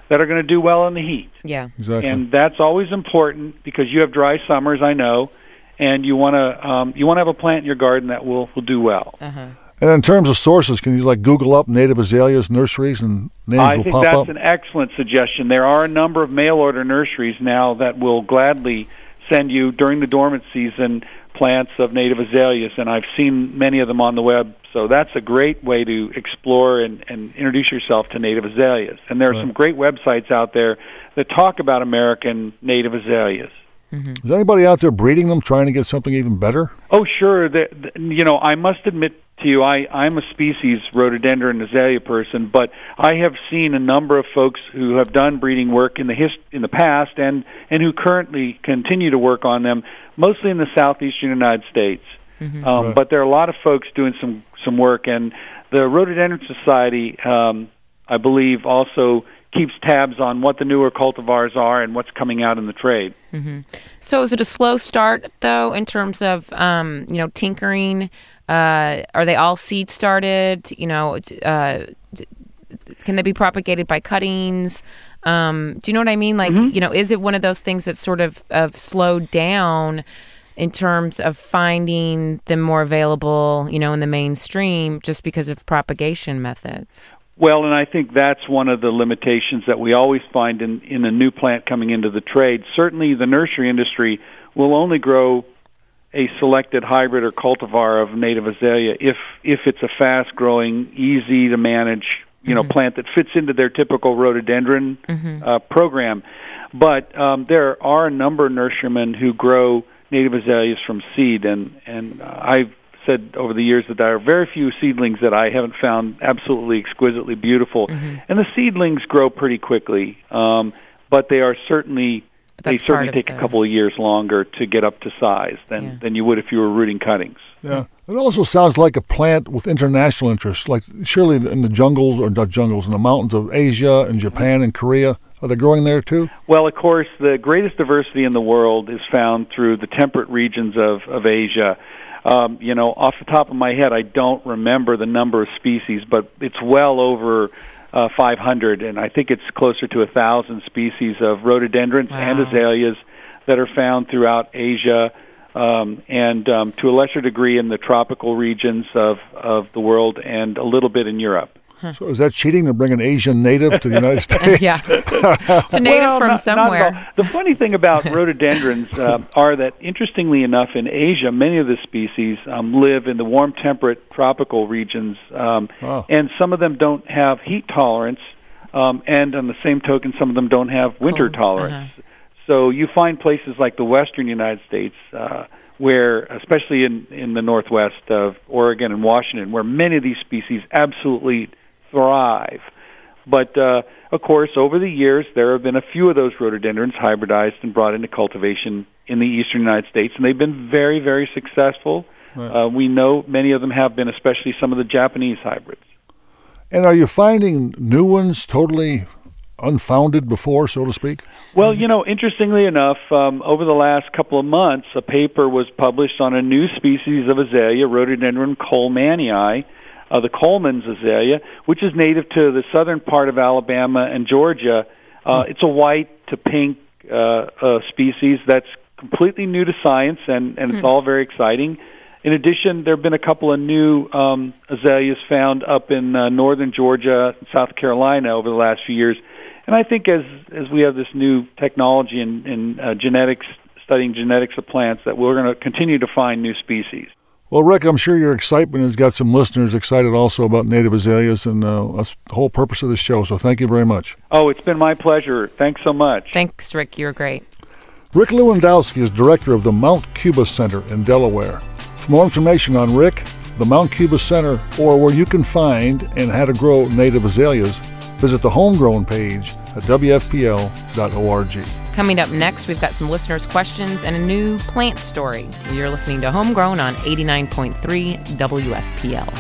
that are going to do well in the heat. Yeah. Exactly. And that's always important because you have dry summers, I know, and you want to um, you want to have a plant in your garden that will, will do well. Uh-huh. And in terms of sources, can you like Google up native azaleas nurseries and names I will think pop that's up? an excellent suggestion. There are a number of mail-order nurseries now that will gladly send you, during the dormant season, plants of native azaleas, and I've seen many of them on the web. So that's a great way to explore and, and introduce yourself to native azaleas. And there are Right. some great websites out there that talk about American native azaleas. Is anybody out there breeding them, trying to get something even better? Oh, sure. The, the, you know, I must admit to you, I, I'm a species rhododendron azalea person, but I have seen a number of folks who have done breeding work in the hist- in the past and, and who currently continue to work on them, mostly in the southeastern United States. Mm-hmm. Um, Right. But there are a lot of folks doing some, some work, and the Rhododendron Society, um, I believe, also keeps tabs on what the newer cultivars are and what's coming out in the trade. Mm-hmm. So is it a slow start, though, in terms of, um, you know, tinkering? Uh, are they all seed started? You know, uh, can they be propagated by cuttings? Um, do you know what I mean? Like, Mm-hmm. you know, is it one of those things that sort of, of slowed down in terms of finding them more available, you know, in the mainstream just because of propagation methods? Well, and I think that's one of the limitations that we always find in, in a new plant coming into the trade. Certainly the nursery industry will only grow a selected hybrid or cultivar of native azalea if if it's a fast-growing, easy-to-manage, you know, Mm-hmm. plant that fits into their typical rhododendron Mm-hmm. uh, program. But um, there are a number of nurserymen who grow native azaleas from seed, and, and uh, I've said over the years that there are very few seedlings that I haven't found absolutely exquisitely beautiful. Mm-hmm. And the seedlings grow pretty quickly, um, but they are certainly But they that's part certainly of take a the- couple of years longer to get up to size than, Yeah. than you would if you were rooting cuttings. Yeah. It also sounds like a plant with international interests, like surely in the jungles, or not jungles, in the mountains of Asia and Japan and Korea. Are they growing there too? Well, of course, the greatest diversity in the world is found through the temperate regions of, of Asia. Um, you know, off the top of my head, I don't remember the number of species, but it's well over uh, five hundred, and I think it's closer to one thousand species of rhododendrons Wow. and azaleas that are found throughout Asia, um, and um, to a lesser degree in the tropical regions of, of the world, and a little bit in Europe. So is that cheating to bring an Asian native to the United States? Yeah. It's a native Well, from not- not somewhere. at all. The funny thing about rhododendrons uh, are that, interestingly enough, in Asia, many of the species um, live in the warm, temperate, tropical regions, um, Wow. and some of them don't have heat tolerance, um, and on the same token, some of them don't have winter Cold, tolerance. uh-huh. So you find places like the western United States, uh, where, especially in, in the northwest of Oregon and Washington, where many of these species absolutely thrive. But, uh, of course, over the years, there have been a few of those rhododendrons hybridized and brought into cultivation in the eastern United States, and they've been very, very successful. Right. Uh, we know many of them have been, especially some of the Japanese hybrids. And are you finding new ones totally unfounded before, so to speak? Well, you know, interestingly enough, um, over the last couple of months, a paper was published on a new species of azalea, Rhododendron colemanii, uh, the Coleman's azalea, which is native to the southern part of Alabama and Georgia. Uh, It's a white to pink uh, uh, species that's completely new to science, and, and it's all very exciting. In addition, there have been a couple of new um, azaleas found up in uh, northern Georgia, South Carolina over the last few years. And I think as as we have this new technology in, in uh, genetics, studying genetics of plants, that we're going to continue to find new species. Well, Rick, I'm sure your excitement has got some listeners excited also about native azaleas, and uh, that's the whole purpose of the show. So thank you very much. Oh, it's been my pleasure. Thanks so much. Thanks, Rick. You're great. Rick Lewandowski is director of the Mount Cuba Center in Delaware. For more information on Rick, the Mount Cuba Center, or where you can find and how to grow native azaleas, visit the Homegrown page at w f p l dot org. Coming up next, we've got some listeners' questions and a new plant story. You're listening to Homegrown on eighty-nine point three W F P L.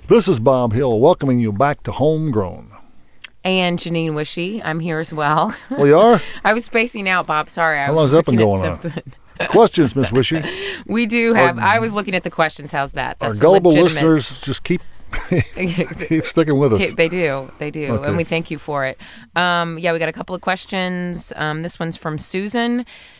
This is Bob Hill welcoming you back to Homegrown. And Janine Wishy, I'm here as well. Oh, you are? I was spacing out, Bob. Sorry. I How was long's that been looking going at on? something. Questions, Miss Wishy. We do have. I was looking at the questions. How's that? Our That's a gullible legitimate- listeners just keep keep sticking with us. They do. They do. Okay. And we thank you for it. Um, yeah, we got a couple of questions. Um, this one's from Susan.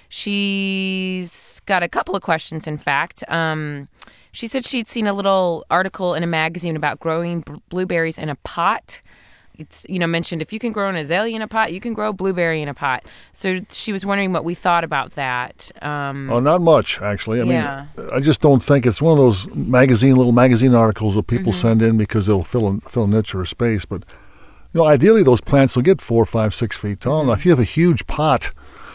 She's got a couple of questions, in fact. Um, she said she'd seen a little article in a magazine about growing b- blueberries in a pot. It's, you know, mentioned if you can grow an azalea in a pot, you can grow blueberry in a pot. So she was wondering what we thought about that. Um, Oh, not much, actually. I Yeah. mean, I just don't think it's one of those magazine, little magazine articles that people Mm-hmm. send in because they'll fill a, fill a niche or a space. But, you know, ideally those plants will get four, five, six feet tall. Mm-hmm. Now, if you have a huge pot,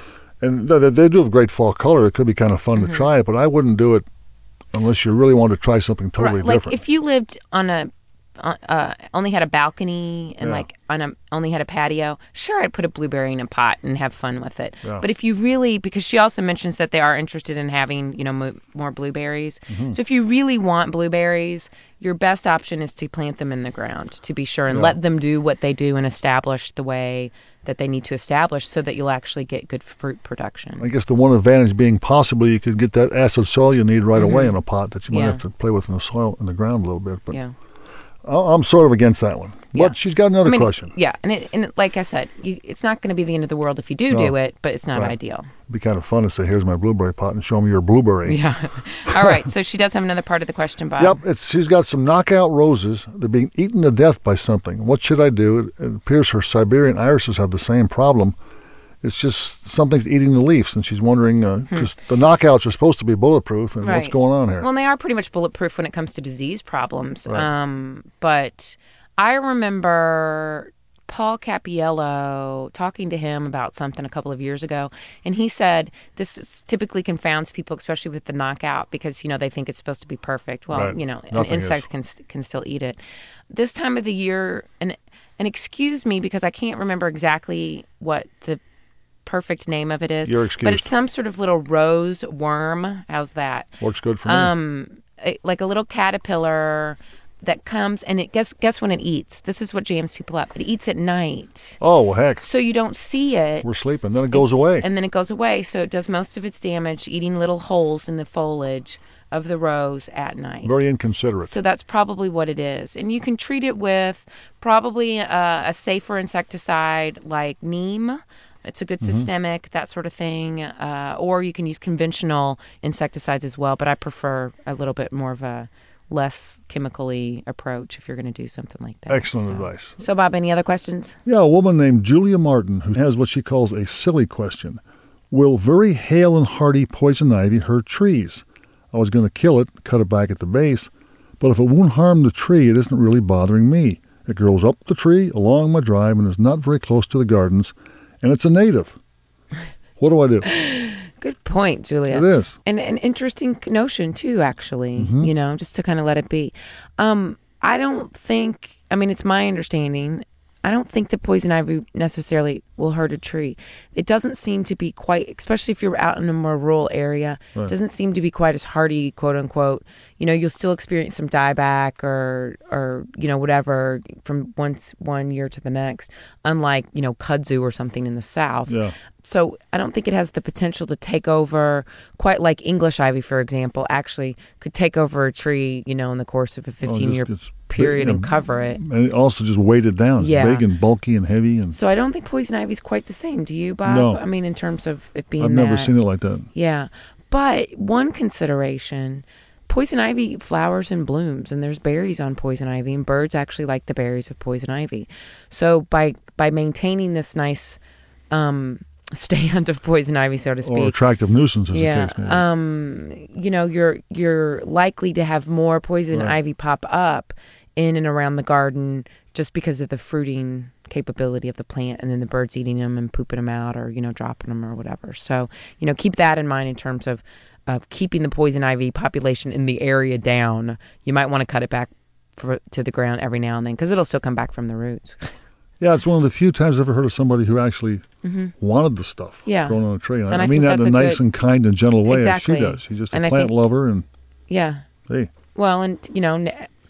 and they, they do have a great fall color, it could be kind of fun Mm-hmm. to try it, but I wouldn't do it unless you really want to try something totally Right, like different. if you lived on a uh, uh, only had a balcony and Yeah. like on a only had a patio, sure, I'd put a blueberry in a pot and have fun with it. Yeah. But if you really, because she also mentions that they are interested in having, you know, mo- more blueberries. Mm-hmm. So if you really want blueberries, your best option is to plant them in the ground, to be sure, and Yeah. let them do what they do and establish the way that they need to establish so that you'll actually get good fruit production. I guess the one advantage being possibly you could get that acid soil you need right away in a pot that you might Mm-hmm. Yeah. have to play with in the soil, in the ground a little bit. But Yeah. I- I'm sort of against that one. Yeah. But she's got another I mean, question. Yeah, and it, and it, like I said, you, it's not going to be the end of the world if you do No. do it, but it's not Right. ideal. It'd be kind of fun to say, here's my blueberry pot and show me your blueberry. Yeah. All right. So she does have another part of the question, Bob. Yep, it's, she's got some knockout roses. They're being eaten to death by something. What should I do? It, it appears her Siberian irises have the same problem. It's just something's eating the leaves, and she's wondering, because the knockouts are supposed to be bulletproof, and what's Hmm. Right. going on here? Well, and they are pretty much bulletproof when it comes to disease problems. Right. Um, but I remember Paul Capiello talking to him about something a couple of years ago, and he said this is- typically confounds people, especially with the knockout, because you know they think it's supposed to be perfect. Well, Right. you know, an Nothing insect is. can can still eat it. This time of the year, and and excuse me because I can't remember exactly what the perfect name of it is. You're But excused. it's some sort of little rose worm. How's that? Works good for me. Um, a- like a little caterpillar that comes and it guess guess when it eats. This is what jams people up. It eats at night, oh, well, heck, so you don't see it. we're sleeping. Then it goes away. And then it goes away. So it does most of its damage eating little holes in the foliage of the rose at night. Very inconsiderate. So that's probably what it is. And you can treat it with probably a, a safer insecticide like neem. It's a good Mm-hmm. systemic, that sort of thing. Uh, or you can use conventional insecticides as well. But I prefer a little bit more of a less chemically approach if you're going to do something like that. Excellent So- advice. So, Bob, any other questions? Yeah, a woman named Julia Martin who has what she calls a silly question. Will very hale and hardy poison ivy hurt trees? I was going to kill it, cut it back at the base, but if it won't harm the tree, it isn't really bothering me. It grows up the tree, along my drive, and is not very close to the gardens, and it's a native. What do I do? Good point, Julia. It is. And an interesting notion too, actually. Mm-hmm. You know, just to kind of let it be. Um, I don't think. I mean, it's my understanding. I don't think that poison ivy necessarily will hurt a tree. It doesn't seem to be quite, especially if you're out in a more rural area. Right. It doesn't seem to be quite as hardy, quote unquote. You know, you'll still experience some dieback or, or you know, whatever from once one year to the next. Unlike you know kudzu or something in the south. Yeah. So I don't think it has the potential to take over quite like English ivy, for example, actually could take over a tree, you know, in the course of a fifteen-year Oh, it's period big, and cover it. And it also just weight it down. It's Yeah. big and bulky and heavy. And So I don't think poison ivy is quite the same. Do you, Bob? No. I mean, in terms of it being I've never that. seen it like that. Yeah. But one consideration, poison ivy flowers and blooms, and there's berries on poison ivy, and birds actually like the berries of poison ivy. So by by maintaining this nice um, stand of poison ivy, so to speak, Or attractive nuisance, as yeah, the case may be. um, you know, you're you're likely to have more poison Right. ivy pop up in and around the garden just because of the fruiting capability of the plant, and then the birds eating them and pooping them out, or you know, dropping them or whatever. So you know, keep that in mind in terms of of keeping the poison ivy population in the area down. You might want to cut it back for, to the ground every now and then because it'll still come back from the roots. Yeah, it's one of the few times I've ever heard of somebody who actually wanted the stuff Mm-hmm. Yeah. growing on a tree. And, And I, I mean think that in that's a a nice good- and kind and gentle way Exactly. as she does. She's just a And I plant think- lover, and Yeah. hey, Well, and you know, n-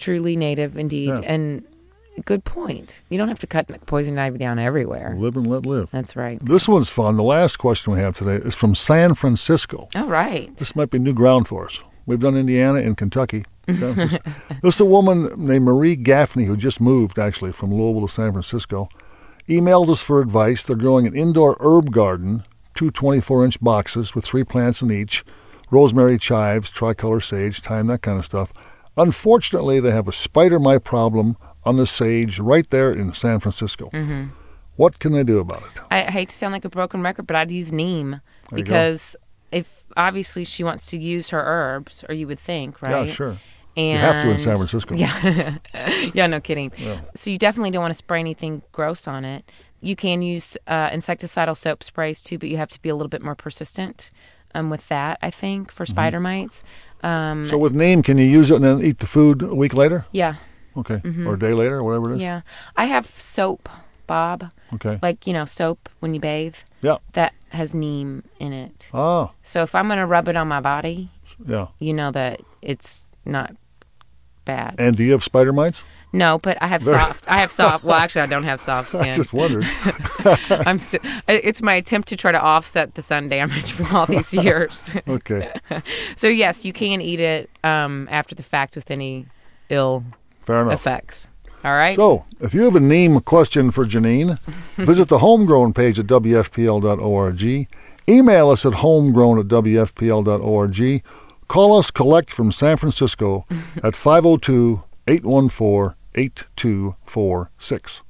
truly native indeed. Yeah. And good point. You don't have to cut poison ivy down everywhere. Live and let live. That's right. This one's fun. The last question we have today is from San Francisco. All right. This might be new ground for us. We've done Indiana and Kentucky. This is a woman named Marie Gaffney who just moved, actually, from Louisville to San Francisco. Emailed us for advice. They're growing an indoor herb garden, two twenty-four inch boxes with three plants in each, rosemary, chives, tricolor sage, thyme, that kind of stuff. Unfortunately, they have a spider mite problem on the sage right there in San Francisco. Mm-hmm. What can they do about it? I hate to sound like a broken record, but I'd use neem There you go. because if obviously she wants to use her herbs, or you would think, right? Yeah, sure. And You have to in San Francisco. Yeah, yeah, no kidding. Yeah. So you definitely don't want to spray anything gross on it. You can use uh, insecticidal soap sprays too, but you have to be a little bit more persistent um, with that, I think, for spider mites. Um, So with neem, can you use it and then eat the food a week later? yeah, Okay. Or a day later, or whatever it is? yeah. I have soap, Bob, Okay. like, you know, soap when you bathe Yeah. that has neem in it. Ah, So if I'm going to rub it on my body, yeah. you know that it's not bad. And do you have spider mites? No, but I have Very- soft. I have soft. Well, actually, I don't have soft I skin. just wondered. I'm. So, it's my attempt to try to offset the sun damage from all these years. Okay. So yes, you can eat it um, after the fact with any ill Fair enough. effects. All right. So, if you have a neem question for Janine, visit the Homegrown page at W F P L dot org. Email us at homegrown at W F P L dot org. Call us collect from San Francisco at five oh two, eight one four, eight two four six.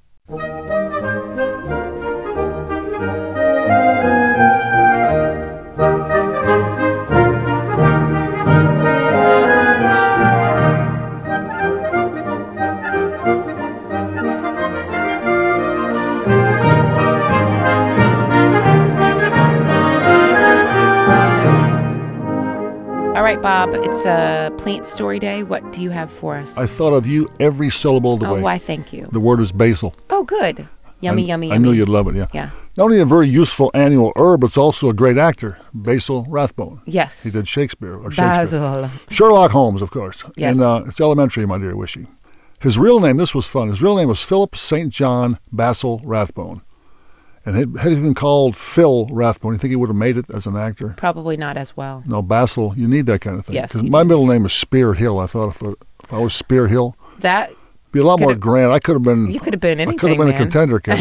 All right, Bob. It's a plant story day. What do you have for us? I thought of you every syllable of the oh, way. why? Thank you. The word is basil. Oh, good. Yummy, I, yummy, I yummy. knew you'd love it, yeah. Yeah. Not only a very useful annual herb, it's also a great actor, Basil Rathbone. Yes. He did Shakespeare. Or Shakespeare. Basil. Sherlock Holmes, of course. Yes. And uh, it's elementary, my dear Wishy. His real name, this was fun, his real name was Philip Saint John Basil Rathbone. And had, had he been called Phil Rathbone, you think he would have made it as an actor? Probably not as well. No, Basil, you need that kind of thing. Yes, 'Cause you my do. middle name is Spear Hill. I thought if, if I was Spear Hill, That it'd be a lot more Could've- grand. I could have been... you could have been I anything, could have been man. a contender, kid.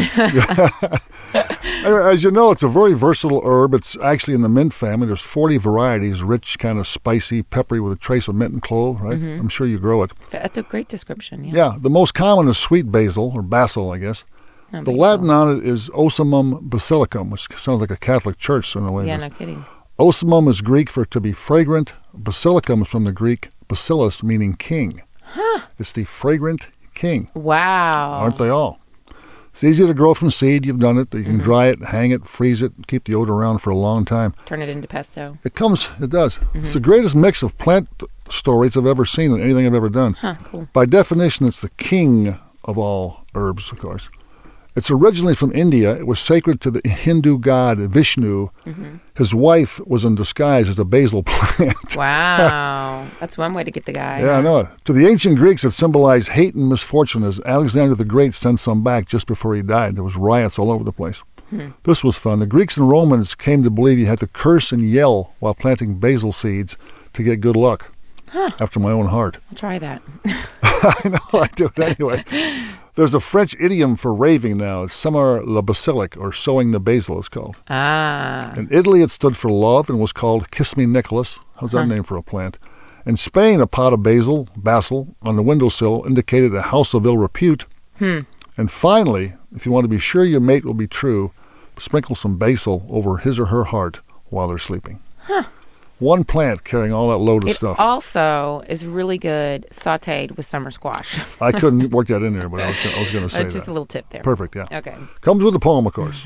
Anyway, as you know, it's a very versatile herb. It's actually in the mint family. There's forty varieties, rich, kind of spicy, peppery with a trace of mint and clove, right? Mm-hmm. I'm sure you grow it. That's a great description. Yeah. Yeah, the most common is sweet basil, or basil, I guess. I The think Latin so. on it is Ocimum basilicum, which sounds like a Catholic church in a way. Yeah, no kidding. Ocimum is Greek for to be fragrant. Basilicum is from the Greek bacillus, meaning king. Huh. It's the fragrant king. Wow. Aren't they all? It's easy to grow from seed. You've done it. You can Mm-hmm. dry it, hang it, freeze it, keep the odor around for a long time. Turn it into pesto. It comes, it does. Mm-hmm. It's the greatest mix of plant stories I've ever seen in anything I've ever done. Huh, cool. By definition, it's the king of all herbs, of course. It's originally from India. It was sacred to the Hindu god Vishnu. Mm-hmm. His wife was in disguise as a basil plant. Wow. That's one way to get the guy. Yeah, I know it. To the ancient Greeks, it symbolized hate and misfortune, as Alexander the Great sent some back just before he died. There was riots all over the place. Hmm. This was fun. The Greeks and Romans came to believe you had to curse and yell while planting basil seeds to get good luck. Huh. After my own heart. I'll try that. I know, I do it anyway. There's a French idiom for raving now. It's Semer le basilic, or sowing the basil, it's called. Ah. In Italy, it stood for love and was called Kiss Me Nicholas. How's that Huh. name for a plant? In Spain, a pot of basil, basil, on the windowsill indicated a house of ill repute. Hmm. And finally, if you want to be sure your mate will be true, sprinkle some basil over his or her heart while they're sleeping. Huh. One plant carrying all that load of It stuff. also is really good sautéed with summer squash. I couldn't work that in there, but I was, I was going to say That's just that. a little tip there. Perfect, yeah. Okay. Comes with a poem, of course.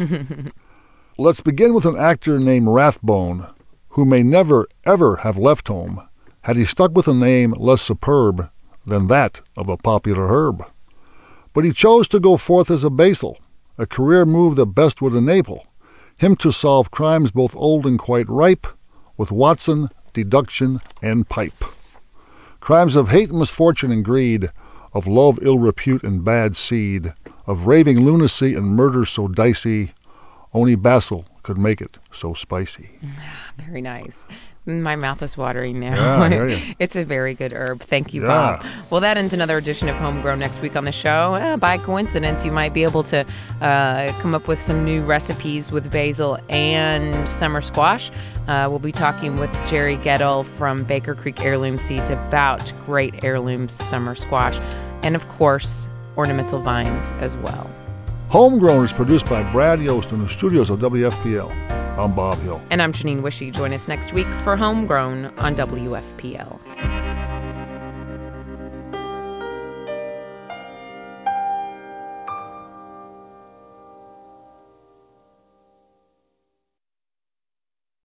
Let's begin with an actor named Rathbone, who may never, ever have left home had he stuck with a name less superb than that of a popular herb. But he chose to go forth as a basil, a career move that best would enable him to solve crimes both old and quite ripe, with Watson, deduction, and pipe. Crimes of hate, misfortune, and greed, of love, ill repute, and bad seed, of raving lunacy and murder so dicey, only basil could make it so spicy. Very nice. My mouth is watering now. Yeah, I hear you. It's a very good herb. Thank you, Yeah. Bob. Well, that ends another edition of Homegrown. Next week on the show, eh, by coincidence, you might be able to uh, come up with some new recipes with basil and summer squash. Uh, we'll be talking with Jerry Gettle from Baker Creek Heirloom Seeds about great heirloom summer squash. And, of course, ornamental vines as well. Homegrown is produced by Brad Yost in the studios of W F P L. I'm Bob Hill. And I'm Janine Wishy. Join us next week for Homegrown on W F P L.